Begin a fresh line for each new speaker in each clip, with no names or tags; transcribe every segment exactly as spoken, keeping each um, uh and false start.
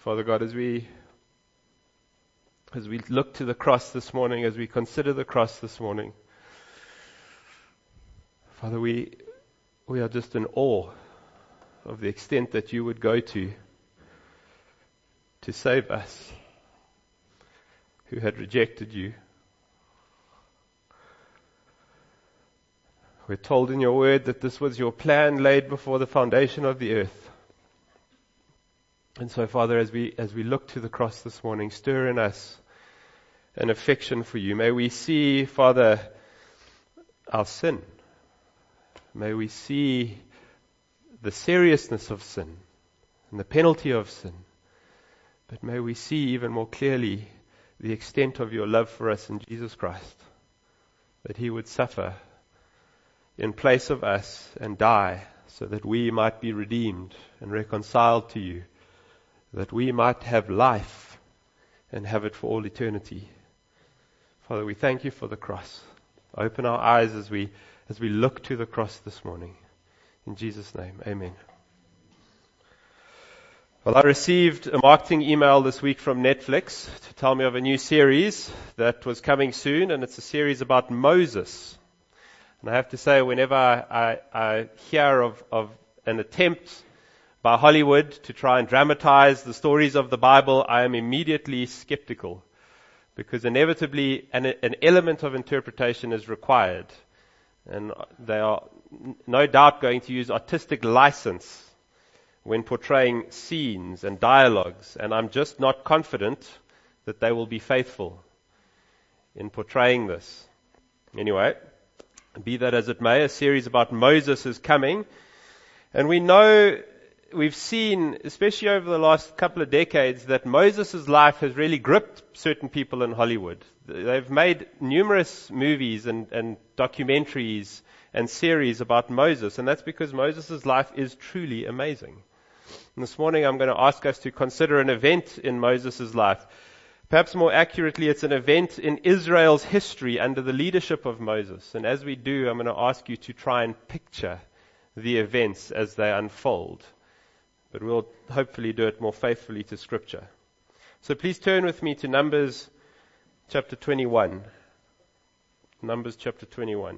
Father God, as we as we look to the cross this morning, as we consider the cross this morning, Father, we we are just in awe of the extent that you would go to to save us who had rejected you. We're told in your word that this was your plan laid before the foundation of the earth. And so, Father, as we as we look to the cross this morning, stir in us an affection for you. May we see, Father, our sin. May we see the seriousness of sin and the penalty of sin. But may we see even more clearly the extent of your love for us in Jesus Christ, that he would suffer in place of us and die so that we might be redeemed and reconciled to you, that we might have life and have it for all eternity. Father, we thank you for the cross. Open our eyes as we as we look to the cross this morning. In Jesus' name, amen. Well, I received a marketing email this week from Netflix to tell me of a new series that was coming soon, and it's a series about Moses. And I have to say, whenever I, I, I hear of, of an attempt by Hollywood to try and dramatize the stories of the Bible, I am immediately skeptical, because inevitably an, an element of interpretation is required. And they are no doubt going to use artistic license when portraying scenes and dialogues, and I'm just not confident that they will be faithful in portraying this. Anyway, be that as it may, a series about Moses is coming, and we know, we've seen, especially over the last couple of decades, that Moses' life has really gripped certain people in Hollywood. They've made numerous movies and, and documentaries and series about Moses, and that's because Moses' life is truly amazing. And this morning I'm going to ask us to consider an event in Moses' life. Perhaps more accurately, it's an event in Israel's history under the leadership of Moses. And as we do, I'm going to ask you to try and picture the events as they unfold. But we'll hopefully do it more faithfully to Scripture. So please turn with me to Numbers chapter twenty-one. Numbers chapter twenty-one.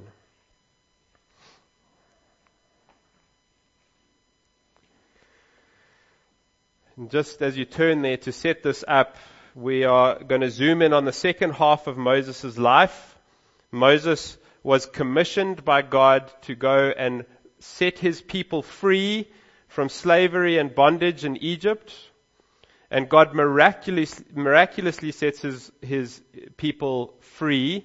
And just as you turn there, to set this up, we are going to zoom in on the second half of Moses' life. Moses was commissioned by God to go and set his people free from slavery and bondage in Egypt. And God miraculously, miraculously sets his, his people free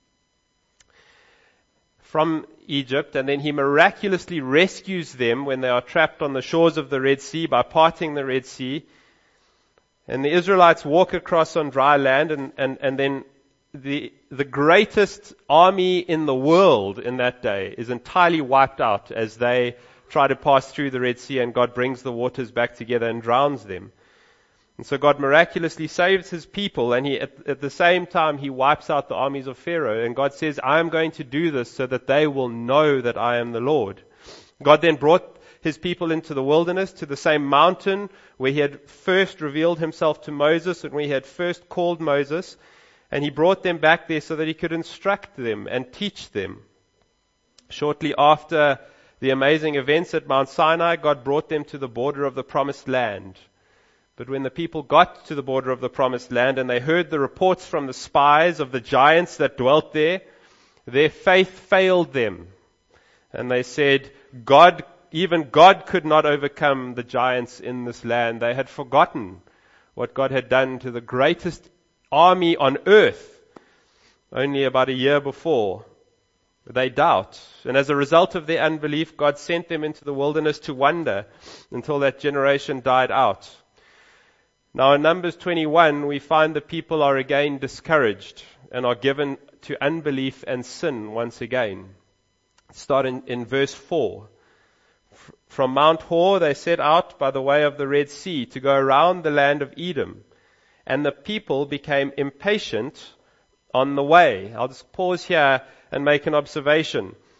from Egypt, and then he miraculously rescues them when they are trapped on the shores of the Red Sea by parting the Red Sea. And the Israelites walk across on dry land, and, and, and then the, the greatest army in the world in that day is entirely wiped out as they try to pass through the Red Sea, and God brings the waters back together and drowns them. And so God miraculously saves his people, and he, at, at the same time, he wipes out the armies of Pharaoh. And God says, I am going to do this so that they will know that I am the Lord. God then brought his people into the wilderness, to the same mountain where he had first revealed himself to Moses and where he had first called Moses. And he brought them back there so that he could instruct them and teach them. Shortly after the amazing events at Mount Sinai, God brought them to the border of the promised land. But when the people got to the border of the promised land and they heard the reports from the spies of the giants that dwelt there, their faith failed them. And they said, God, even God could not overcome the giants in this land. They had forgotten what God had done to the greatest army on earth only about a year before. They doubt. And as a result of their unbelief, God sent them into the wilderness to wander until that generation died out. Now in Numbers twenty-one, we find the people are again discouraged and are given to unbelief and sin once again. Start in, in verse four. From Mount Hor they set out by the way of the Red Sea to go around the land of Edom. And the people became impatient on the way. I'll just pause here and make an observation.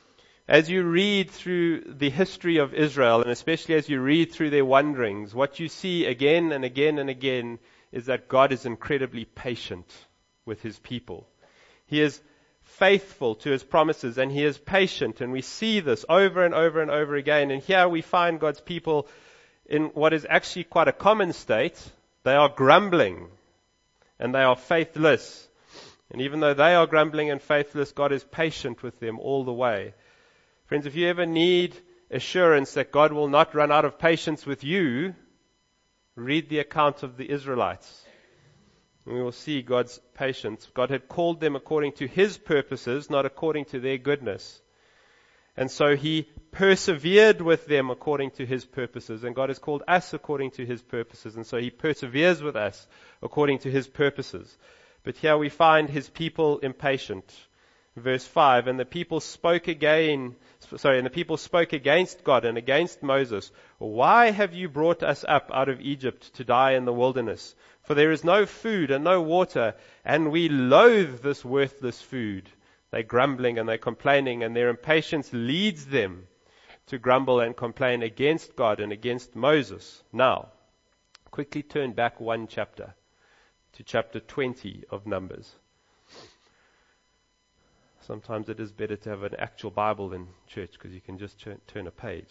As you read through the history of Israel, and especially as you read through their wanderings, what you see again and again and again is that God is incredibly patient with his people. He is faithful to his promises, and he is patient, and we see this over and over and over again. And here we find God's people in what is actually quite a common state. They are grumbling, and they are faithless. And even though they are grumbling and faithless, God is patient with them all the way. Friends, if you ever need assurance that God will not run out of patience with you, read the account of the Israelites. And we will see God's patience. God had called them according to his purposes, not according to their goodness. And so he persevered with them according to his purposes. And God has called us according to his purposes. And so he perseveres with us according to his purposes. But here we find his people impatient. Verse five, and the people spoke again, sorry, and the people spoke against God and against Moses. Why have you brought us up out of Egypt to die in the wilderness? For there is no food and no water, and we loathe this worthless food. They're grumbling and they're complaining, and their impatience leads them to grumble and complain against God and against Moses. Now, quickly turn back one chapter to chapter twenty of Numbers. Sometimes it is better to have an actual Bible in church because you can just turn, turn a page.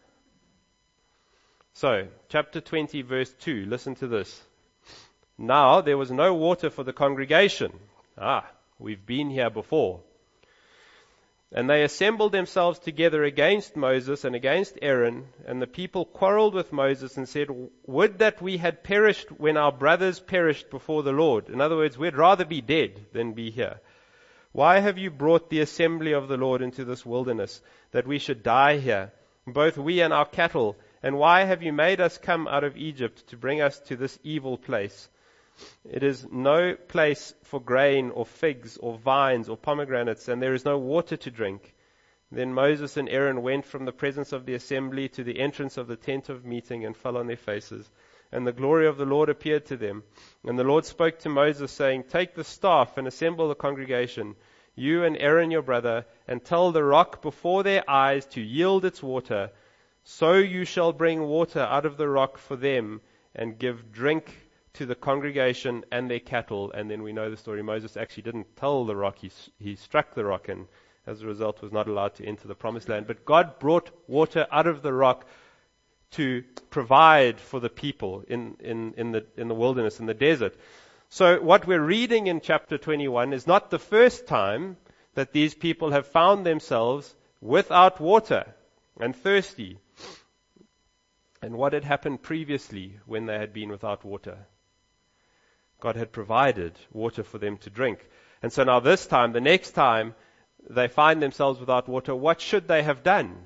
So, chapter twenty, verse two, listen to this. Now there was no water for the congregation. Ah, we've been here before. And they assembled themselves together against Moses and against Aaron, and the people quarreled with Moses and said, would that we had perished when our brothers perished before the Lord. In other words, we'd rather be dead than be here. Why have you brought the assembly of the Lord into this wilderness, that we should die here, both we and our cattle? And why have you made us come out of Egypt to bring us to this evil place? It is no place for grain or figs or vines or pomegranates, and there is no water to drink. Then Moses and Aaron went from the presence of the assembly to the entrance of the tent of meeting and fell on their faces. And the glory of the Lord appeared to them. And the Lord spoke to Moses, saying, take the staff and assemble the congregation, you and Aaron your brother, and tell the rock before their eyes to yield its water. So you shall bring water out of the rock for them, and give drink to the congregation and their cattle. And then we know the story. Moses actually didn't tell the rock. He, he struck the rock, and as a result was not allowed to enter the promised land. But God brought water out of the rock to provide for the people in, in, in the in the wilderness, in the desert. So what we're reading in chapter twenty-one is not the first time that these people have found themselves without water and thirsty. And what had happened previously when they had been without water? God had provided water for them to drink. And so now this time, the next time they find themselves without water, what should they have done?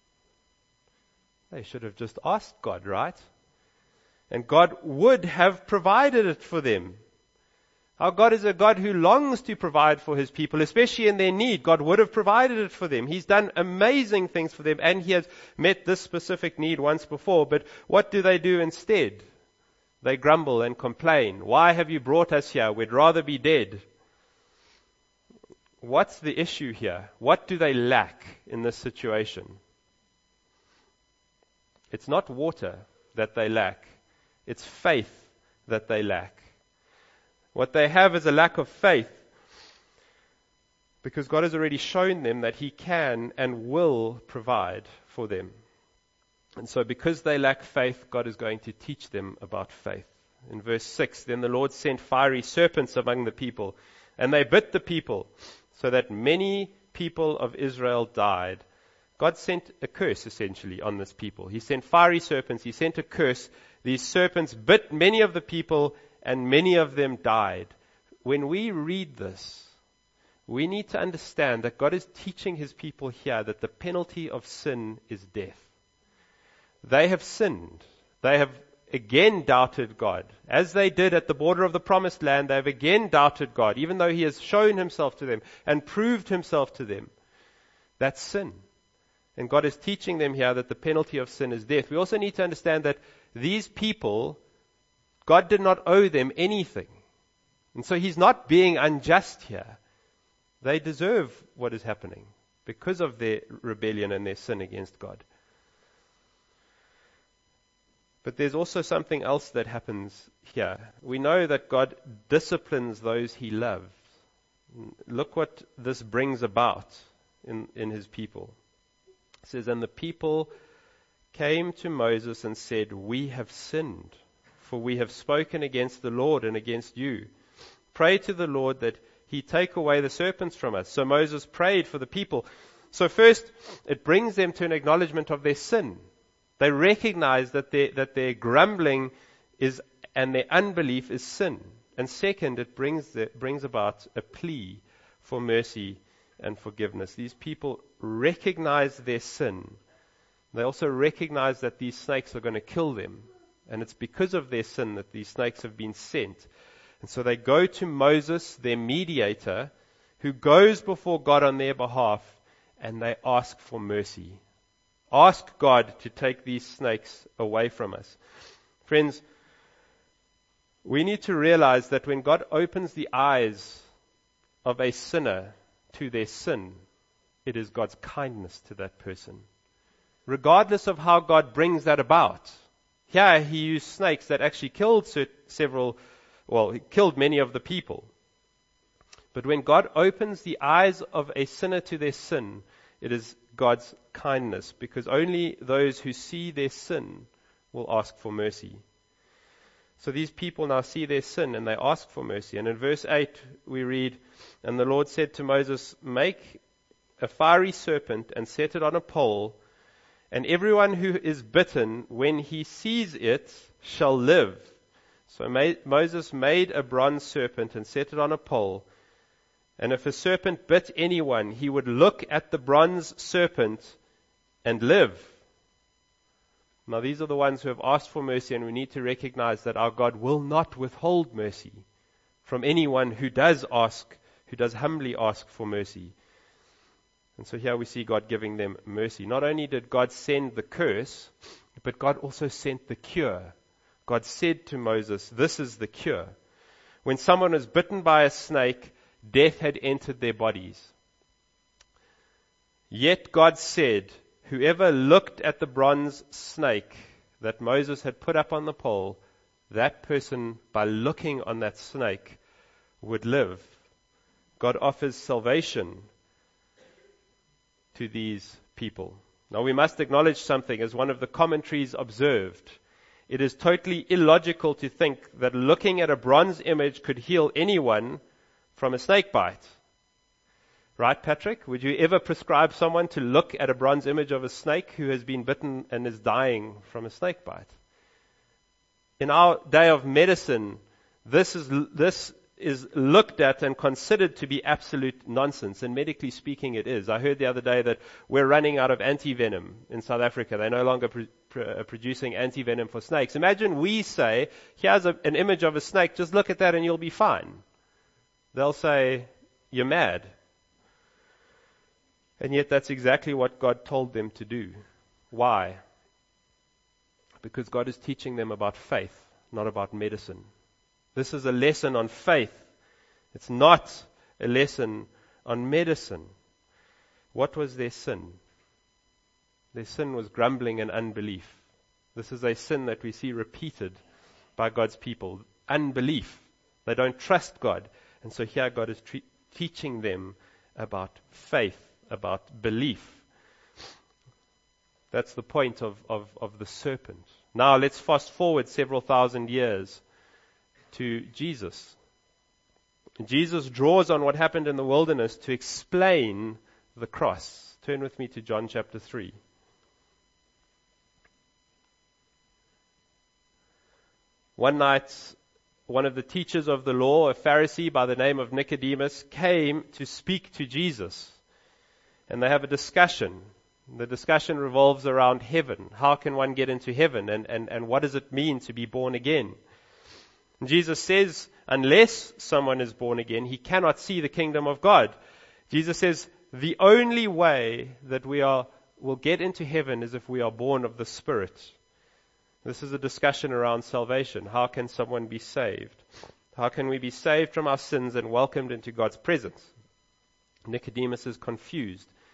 They should have just asked God, right? And God would have provided it for them. Our God is a God who longs to provide for his people, especially in their need. God would have provided it for them. He's done amazing things for them, and he has met this specific need once before. But what do they do instead? They grumble and complain. Why have you brought us here? We'd rather be dead. What's the issue here? What do they lack in this situation? It's not water that they lack. It's faith that they lack. What they have is a lack of faith, because God has already shown them that he can and will provide for them. And so because they lack faith, God is going to teach them about faith. In verse six, then the Lord sent fiery serpents among the people, and they bit the people, so that many people of Israel died. God sent a curse, essentially, on this people. He sent fiery serpents. He sent a curse. These serpents bit many of the people, and many of them died. When we read this, we need to understand that God is teaching his people here that the penalty of sin is death. They have sinned. They have again doubted God. As they did at the border of the promised land, they have again doubted God, even though he has shown himself to them and proved himself to them. That's sin. And God is teaching them here that the penalty of sin is death. We also need to understand that these people, God did not owe them anything. And so he's not being unjust here. They deserve what is happening. because of their rebellion and their sin against God. But there's also something else that happens here. We know that God disciplines those he loves. Look what this brings about in, in his people. It says, and the people came to Moses and said, we have sinned, for we have spoken against the Lord and against you. Pray to the Lord that he take away the serpents from us. So Moses prayed for the people. So first, it brings them to an acknowledgement of their sin. They recognize that their, that their grumbling is and their unbelief is sin. And second, it brings the, brings about a plea for mercy and forgiveness. These people recognize their sin. They also recognize that these snakes are going to kill them. And it's because of their sin that these snakes have been sent. And so they go to Moses, their mediator, who goes before God on their behalf, and they ask for mercy. Ask God to take these snakes away from us. Friends, we need to realize that when God opens the eyes of a sinner to their sin, it is God's kindness to that person. Regardless of how God brings that about. Here he used snakes that actually killed several, well, he killed many of the people. But when God opens the eyes of a sinner to their sin, it is God's kindness, because only those who see their sin will ask for mercy. So these people now see their sin and they ask for mercy. And in verse eight we read, and the Lord said to Moses, make a fiery serpent and set it on a pole, and everyone who is bitten, when he sees it, shall live. So Moses made a bronze serpent and set it on a pole. And if a serpent bit anyone, he would look at the bronze serpent and live. Now these are the ones who have asked for mercy, and we need to recognize that our God will not withhold mercy from anyone who does ask, who does humbly ask for mercy. And so here we see God giving them mercy. Not only did God send the curse, but God also sent the cure. God said to Moses, this is the cure. When someone was bitten by a snake, death had entered their bodies. Yet God said, whoever looked at the bronze snake that Moses had put up on the pole, that person, by looking on that snake, would live. God offers salvation to these people. Now we must acknowledge something, as one of the commentaries observed. It is totally illogical to think that looking at a bronze image could heal anyone from a snake bite. Right, Patrick? Would you ever prescribe someone to look at a bronze image of a snake who has been bitten and is dying from a snake bite? In our day of medicine, this is this is looked at and considered to be absolute nonsense, and medically speaking it is. I heard the other day that we're running out of antivenom in South Africa. They're no longer pr- pr- producing antivenom for snakes. Imagine we say, here's a, an image of a snake, just look at that and you'll be fine. They'll say, you're mad. And yet that's exactly what God told them to do. Why? Because God is teaching them about faith, not about medicine. This is a lesson on faith. It's not a lesson on medicine. What was their sin? Their sin was grumbling and unbelief. This is a sin that we see repeated by God's people. Unbelief. They don't trust God. And so here God is tre- teaching them about faith, about belief. That's the point of, of, of the serpent. Now let's fast forward several thousand years to Jesus. Jesus draws on what happened in the wilderness to explain the cross. Turn with me to John chapter three. One night, one of the teachers of the law, a Pharisee by the name of Nicodemus, came to speak to Jesus. And they have a discussion. The discussion revolves around heaven. How can one get into heaven? And, and, and what does it mean to be born again? And Jesus says, unless someone is born again, he cannot see the kingdom of God. Jesus says, the only way that we are will get into heaven is if we are born of the Spirit. This is a discussion around salvation. How can someone be saved? How can we be saved from our sins and welcomed into God's presence? Nicodemus is confused.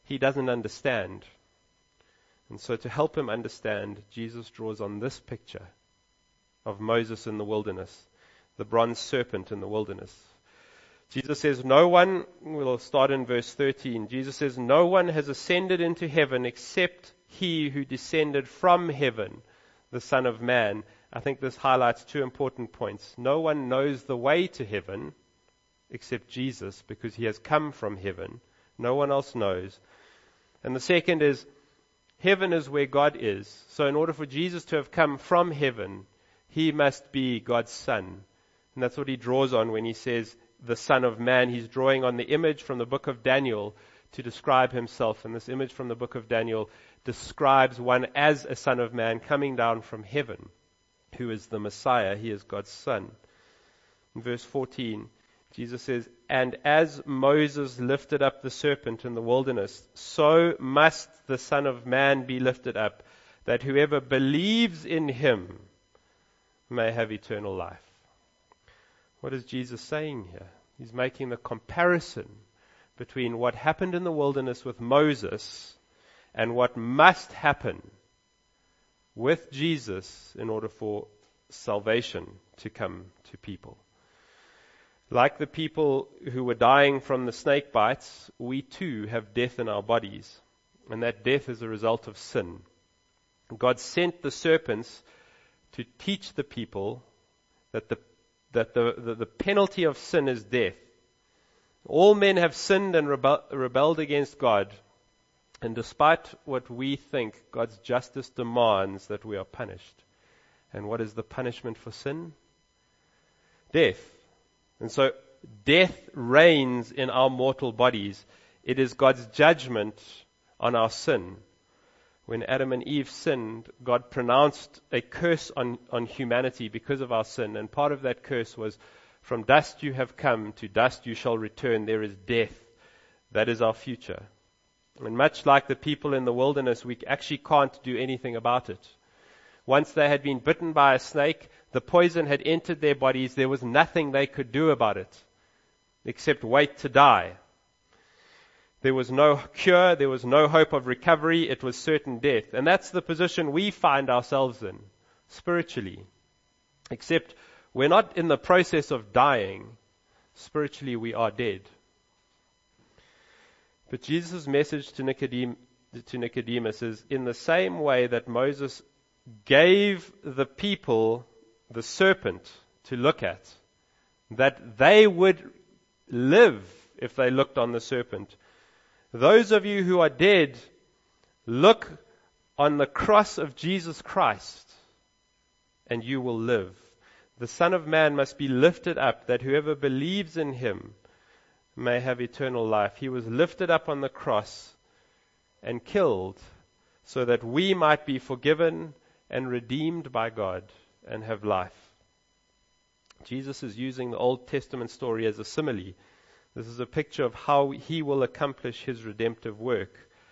he doesn't understand. And so to help him understand, Jesus draws on this picture of Moses in the wilderness, the bronze serpent in the wilderness. Jesus says, no one, we'll start in verse thirteen, Jesus says, no one has ascended into heaven except he who descended from heaven, the Son of Man. I think this highlights two important points. No one knows the way to heaven except Jesus, because he has come from heaven. No one else knows. And the second is, heaven is where God is. So in order for Jesus to have come from heaven, he must be God's Son. And that's what he draws on when he says, the Son of Man. He's drawing on the image from the book of Daniel to describe himself. And this image from the book of Daniel describes one as a Son of Man coming down from heaven, who is the Messiah. He is God's Son. In verse fourteen, Jesus says, and as Moses lifted up the serpent in the wilderness, so must the Son of Man be lifted up, that whoever believes in him may have eternal life. What is Jesus saying here? He's making the comparison between what happened in the wilderness with Moses and what must happen with Jesus in order for salvation to come to people. Like the people who were dying from the snake bites, we too have death in our bodies, and that death is a result of sin. God sent the serpents to teach the people that the that the, the, the penalty of sin is death. All men have sinned and rebel, rebelled against God, and despite what we think, God's justice demands that we are punished. And what is the punishment for sin? Death. And so death reigns in our mortal bodies. It is God's judgment on our sin. When Adam and Eve sinned, God pronounced a curse on, on humanity because of our sin. And part of that curse was, from dust you have come, to dust you shall return. There is death. That is our future. And much like the people in the wilderness, we actually can't do anything about it. Once they had been bitten by a snake, the poison had entered their bodies. There was nothing they could do about it, except wait to die. There was no cure, there was no hope of recovery, it was certain death. And that's the position we find ourselves in, spiritually. Except we're not in the process of dying. Spiritually, we are dead. But Jesus' message to Nicodem- to Nicodemus is, in the same way that Moses gave the people the serpent to look at, that they would live if they looked on the serpent. Those of you who are dead, look on the cross of Jesus Christ, and you will live. The Son of Man must be lifted up, that whoever believes in him may have eternal life. He was lifted up on the cross and killed so that we might be forgiven and redeemed by God and have life. Jesus is using the Old Testament story as a simile. This is a picture of how he will accomplish his redemptive work.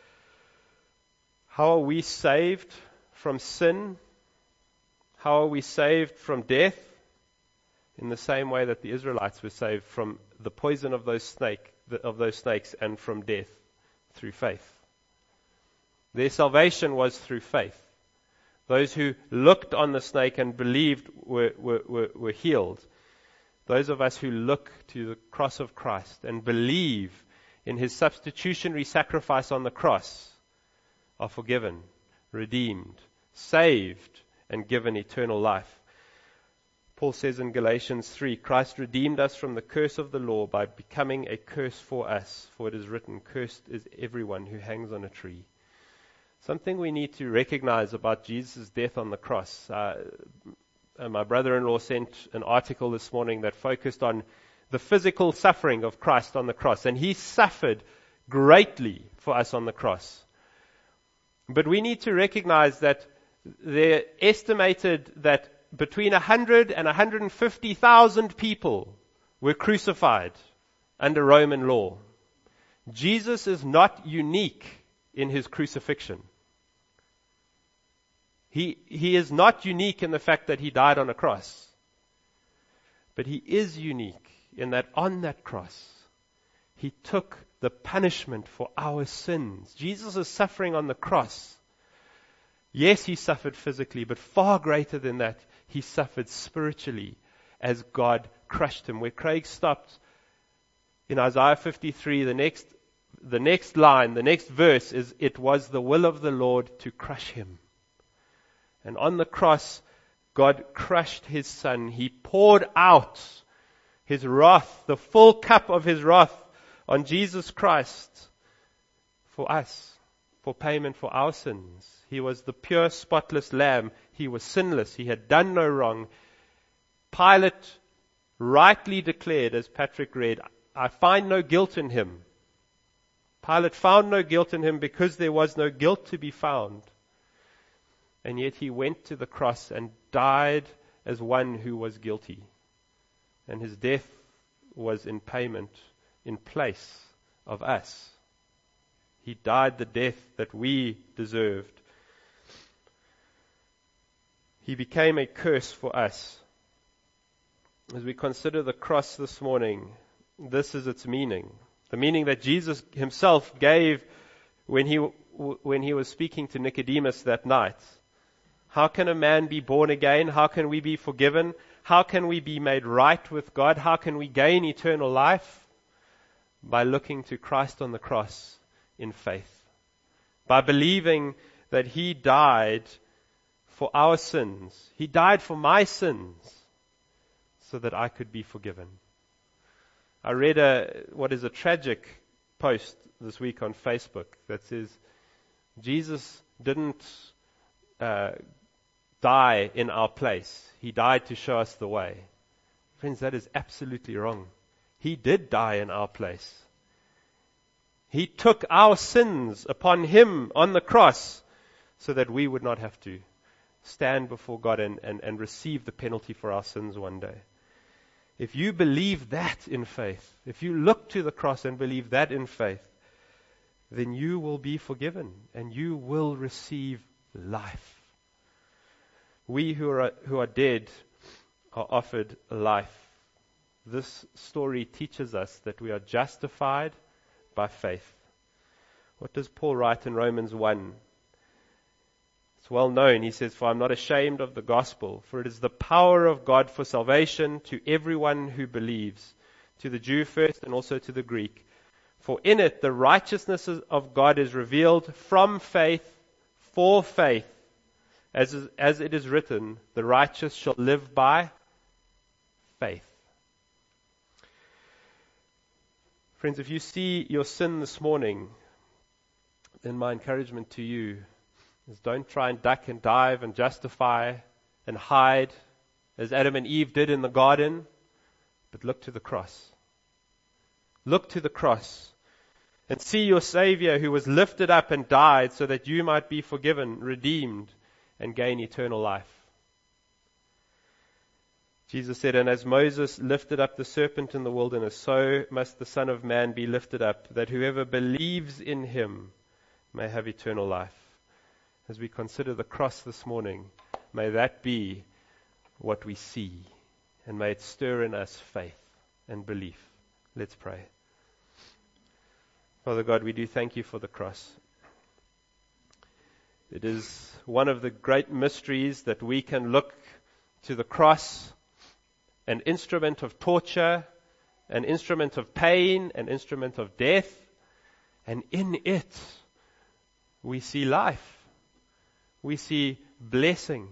How are we saved from sin? How are we saved from death? In the same way that the Israelites were saved from the poison of those snake, of those snakes and from death, through faith. Their salvation was through faith. Those who looked on the snake and believed were, were, were, were healed. Those of us who look to the cross of Christ and believe in his substitutionary sacrifice on the cross are forgiven, redeemed, saved, and given eternal life. Paul says in Galatians three, Christ redeemed us from the curse of the law by becoming a curse for us. For it is written, cursed is everyone who hangs on a tree. Something we need to recognize about Jesus' death on the cross. Uh, my brother-in-law sent an article this morning that focused on the physical suffering of Christ on the cross. And he suffered greatly for us on the cross. But we need to recognize that they're estimated that between one hundred and one hundred fifty thousand people were crucified under Roman law. Jesus is not unique in his crucifixion. He, he is not unique in the fact that he died on a cross. But he is unique in that on that cross, he took the punishment for our sins. Jesus is suffering on the cross. Yes, he suffered physically, but far greater than that, he suffered spiritually as God crushed him. Where Craig stopped in Isaiah fifty-three, the next, the next line, the next verse is, it was the will of the Lord to crush him. And on the cross, God crushed his son. He poured out his wrath, the full cup of his wrath on Jesus Christ for us, for payment for our sins. He was the pure, spotless lamb. He was sinless. He had done no wrong. Pilate rightly declared, as Patrick read, I find no guilt in him. Pilate found no guilt in him because there was no guilt to be found. And yet he went to the cross and died as one who was guilty. And his death was in payment, in place of us. He died the death that we deserved. He became a curse for us. As we consider the cross this morning, this is its meaning. The meaning that Jesus himself gave when he, when he was speaking to Nicodemus that night. How can a man be born again? How can we be forgiven? How can we be made right with God? How can we gain eternal life? By looking to Christ on the cross in faith. By believing that he died for our sins. He died for my sins so that I could be forgiven. I read a, what is a tragic post this week on Facebook that says, Jesus didn't uh, die in our place. He died to show us the way. Friends, that is absolutely wrong. He did die in our place. He took our sins upon him on the cross so that we would not have to stand before God and, and, and receive the penalty for our sins one day. If you believe that in faith, if you look to the cross and believe that in faith, then you will be forgiven and you will receive life. We who are, who are dead are offered life. This story teaches us that we are justified by faith. What does Paul write in Romans one? It's well known. He says, for I'm not ashamed of the gospel, for it is the power of God for salvation to everyone who believes, to the Jew first and also to the Greek. For in it the righteousness of God is revealed from faith for faith. As, is, as it is written, the righteous shall live by faith. Friends, if you see your sin this morning, then my encouragement to you is don't try and duck and dive and justify and hide as Adam and Eve did in the garden, but look to the cross. Look to the cross and see your Savior who was lifted up and died so that you might be forgiven, redeemed, and gain eternal life. Jesus said, and as Moses lifted up the serpent in the wilderness, so must the Son of Man be lifted up, that whoever believes in him may have eternal life. As we consider the cross this morning, may that be what we see, and may it stir in us faith and belief. Let's pray. Father God, we do thank you for the cross. It is one of the great mysteries that we can look to the cross, an instrument of torture, an instrument of pain, an instrument of death, and in it we see life. We see blessing.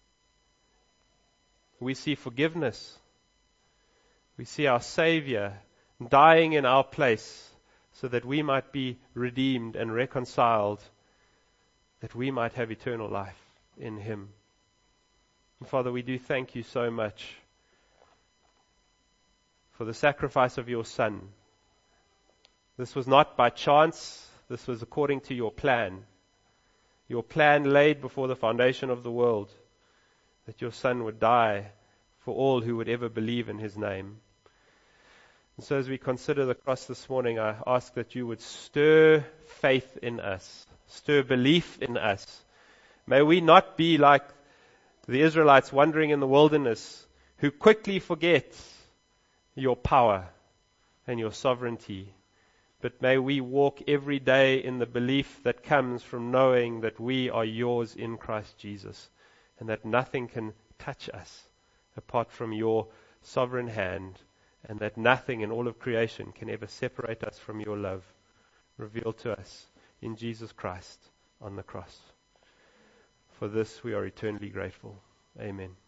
We see forgiveness. We see our Savior dying in our place so that we might be redeemed and reconciled, that we might have eternal life in him. And Father, we do thank you so much for the sacrifice of your Son. This was not by chance. This was according to your plan. Your plan laid before the foundation of the world, that your Son would die for all who would ever believe in his name. And so as we consider the cross this morning, I ask that you would stir faith in us, stir belief in us. May we not be like the Israelites wandering in the wilderness, who quickly forget your power and your sovereignty. but may we walk every day in the belief that comes from knowing that we are yours in Christ Jesus, and that nothing can touch us apart from your sovereign hand, and that nothing in all of creation can ever separate us from your love revealed to us in Jesus Christ on the cross. For this we are eternally grateful. Amen.